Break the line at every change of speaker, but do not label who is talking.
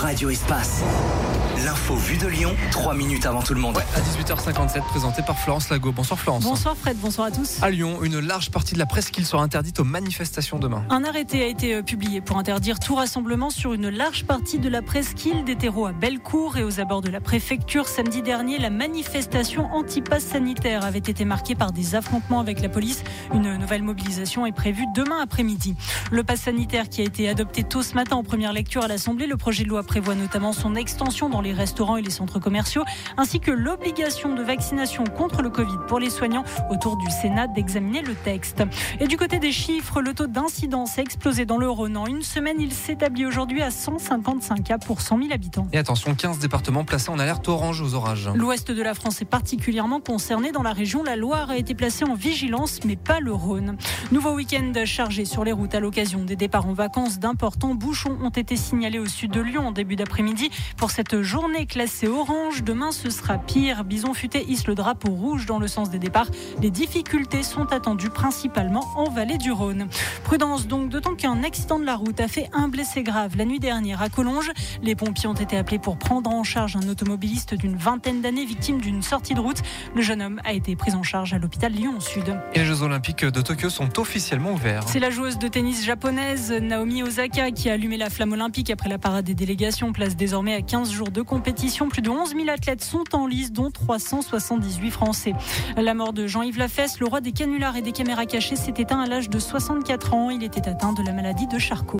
Radio Espace. L'info vue de Lyon, 3 minutes avant tout le monde.
Ouais, à 18h57, présenté par Florence Lago. Bonsoir Florence.
Bonsoir Fred, bonsoir à tous.
À Lyon, une large partie de la presqu'île sera interdite aux manifestations demain.
Un arrêté a été publié pour interdire tout rassemblement sur une large partie de la presqu'île, des terreaux à Bellecour et aux abords de la préfecture. Samedi dernier, la manifestation anti-pass sanitaire avait été marquée par des affrontements avec la police. Une nouvelle mobilisation est prévue demain après-midi. Le pass sanitaire qui a été adopté tôt ce matin en première lecture à l'Assemblée, le projet de loi prévoit notamment son extension dans les restaurants et les centres commerciaux, ainsi que l'obligation de vaccination contre le Covid pour les soignants. Au tour du Sénat d'examiner le texte. Et du côté des chiffres, le taux d'incidence a explosé dans le Rhône. En une semaine, il s'établit aujourd'hui à 155 cas pour 100 000 habitants.
Et attention, 15 départements placés en alerte orange aux orages.
L'ouest de la France est particulièrement concerné. Dans la région, la Loire a été placée en vigilance, mais pas le Rhône. Nouveau week-end chargé sur les routes à l'occasion des départs en vacances. D'importants bouchons ont été signalés au sud de Lyon en début d'après-midi. Pour cette journée classée orange, demain ce sera pire. Bison Futé hisse le drapeau rouge dans le sens des départs. Les difficultés sont attendues principalement en vallée du Rhône. Prudence donc, d'autant qu'un accident de la route a fait un blessé grave la nuit dernière à Collonges. Les pompiers ont été appelés pour prendre en charge un automobiliste d'une vingtaine d'années victime d'une sortie de route. Le jeune homme a été pris en charge à l'hôpital Lyon-Sud.
Et les Jeux Olympiques de Tokyo sont officiellement ouverts.
C'est la joueuse de tennis japonaise Naomi Osaka qui a allumé la flamme olympique après la parade des délégations. Place désormais à 15 jours de compétition. Plus de 11 000 athlètes sont en lice, dont 378 Français. La mort de Jean-Yves Lafesse, le roi des canulars et des caméras cachées, s'est éteint à l'âge de 64 ans. Il était atteint de la maladie de Charcot.